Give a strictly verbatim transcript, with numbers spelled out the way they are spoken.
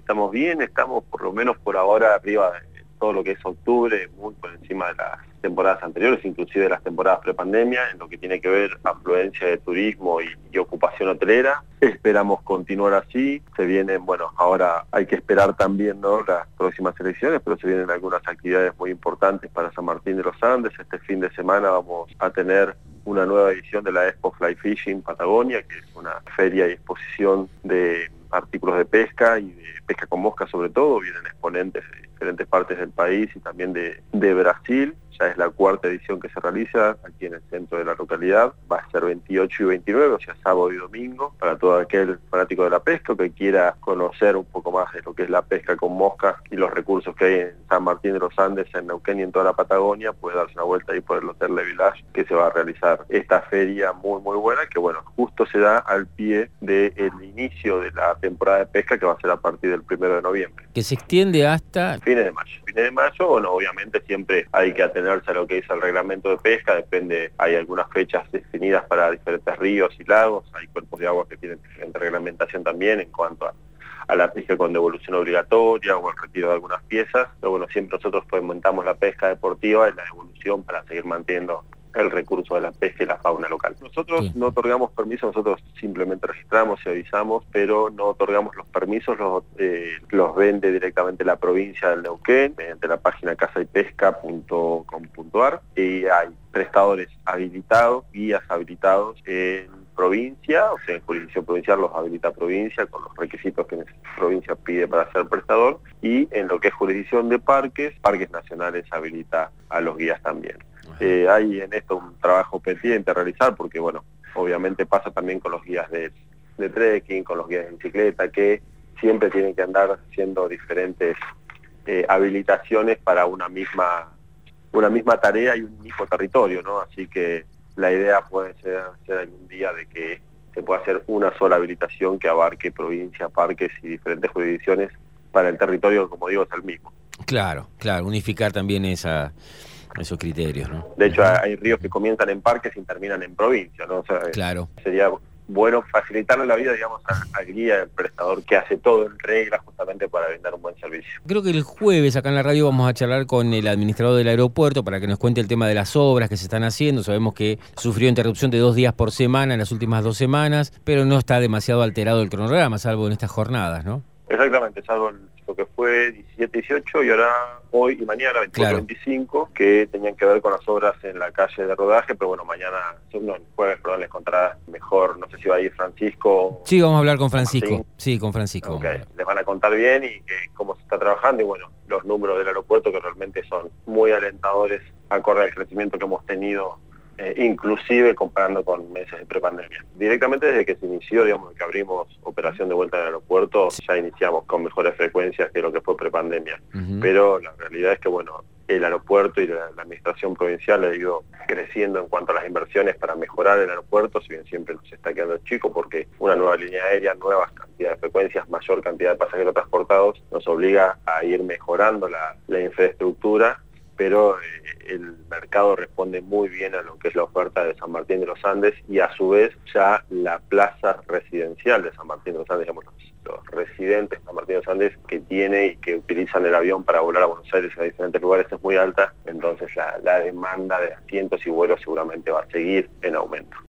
estamos bien, estamos por lo menos por ahora arriba de todo lo que es octubre, muy por encima de las temporadas anteriores, inclusive de las temporadas prepandemia, en lo que tiene que ver afluencia de turismo y, y ocupación hotelera. Esperamos continuar así. Se vienen, bueno, ahora hay que esperar también, ¿no?, las próximas elecciones, pero se vienen algunas actividades muy importantes para San Martín de los Andes. Este fin de semana vamos a tener una nueva edición de la Expo Fly Fishing Patagonia, que es una feria y exposición de artículos de pesca y de pesca con mosca sobre todo. Vienen exponentes de diferentes partes del país y también de, de Brasil. Ya es la cuarta edición que se realiza aquí en el centro de la localidad. Va a ser veintiocho y veintinueve, o sea, sábado y domingo, para todo aquel fanático de la pesca que quiera conocer un poco más de lo que es la pesca con moscas y los recursos que hay en San Martín de los Andes, en Neuquén y en toda la Patagonia. Puede darse una vuelta ahí por el Hotel Le Village, que se va a realizar esta feria muy muy buena, que bueno, justo se da al pie del inicio de la temporada de pesca, que va a ser a partir del primero de noviembre. Que se extiende hasta... Fines de mayo. Fines de mayo, bueno, obviamente siempre hay que atenerse a lo que dice el reglamento de pesca, depende, hay algunas fechas definidas para diferentes ríos y lagos, hay cuerpos de agua que tienen diferente reglamentación también en cuanto a, a la pesca con devolución obligatoria o el retiro de algunas piezas, pero bueno, siempre nosotros fomentamos la pesca deportiva y la devolución para seguir manteniendo el recurso de la pesca y la fauna local. Nosotros sí. no otorgamos permisos, nosotros simplemente registramos y avisamos, pero no otorgamos los permisos, los, eh, los vende directamente la provincia del Neuquén, mediante la página casa y pesca punto com punto ar, y hay prestadores habilitados, guías habilitados en provincia, o sea, en jurisdicción provincial los habilita provincia con los requisitos que la provincia pide para ser prestador, y en lo que es jurisdicción de parques, parques nacionales habilita a los guías también. Eh, hay en esto un trabajo pendiente a realizar porque, bueno, obviamente pasa también con los guías de, de trekking, con los guías de bicicleta, que siempre tienen que andar haciendo diferentes eh, habilitaciones para una misma, una misma tarea y un mismo territorio, ¿no? Así que la idea puede ser, ser algún día de que se pueda hacer una sola habilitación que abarque provincia, parques y diferentes jurisdicciones para el territorio, como digo, es el mismo. Claro, claro, unificar también esa... esos criterios, ¿no? De hecho, hay ríos que comienzan en parques y terminan en provincia, ¿no? O sea, claro. Sería bueno facilitarle la vida, digamos, al guía, al prestador que hace todo en regla justamente para brindar un buen servicio. Creo que el jueves acá en la radio vamos a charlar con el administrador del aeropuerto para que nos cuente el tema de las obras que se están haciendo. Sabemos que sufrió interrupción de dos días por semana en las últimas dos semanas, pero no está demasiado alterado el cronograma, salvo en estas jornadas, ¿no? Exactamente, salvo el, lo que fue diecisiete, dieciocho y ahora hoy y mañana veinticuatro, veinticinco, que tenían que ver con las obras en la calle de rodaje, pero bueno, mañana, no, el jueves, perdón, les contará mejor, no sé si va a ir Francisco. Sí, vamos a hablar con Francisco, Martín. sí, con Francisco. Okay. Les van a contar bien y que, cómo se está trabajando y bueno, los números del aeropuerto que realmente son muy alentadores acorde al crecimiento que hemos tenido, Eh, inclusive comparando con meses de prepandemia. Directamente desde que se inició, digamos, que abrimos operación de vuelta al aeropuerto, sí. ya iniciamos con mejores frecuencias que lo que fue prepandemia. Uh-huh. Pero la realidad es que, bueno, el aeropuerto y la, la administración provincial ha ido creciendo en cuanto a las inversiones para mejorar el aeropuerto, si bien siempre nos está quedando chico, porque una nueva línea aérea, nuevas cantidades de frecuencias, mayor cantidad de pasajeros transportados, nos obliga a ir mejorando la, la infraestructura, pero eh, el mercado responde muy bien a lo que es la oferta de San Martín de los Andes y a su vez ya la plaza residencial de San Martín de los Andes, digamos, los, los residentes de San Martín de los Andes que tiene y que utilizan el avión para volar a Buenos Aires y a diferentes lugares es muy alta, entonces la, la demanda de asientos y vuelos seguramente va a seguir en aumento.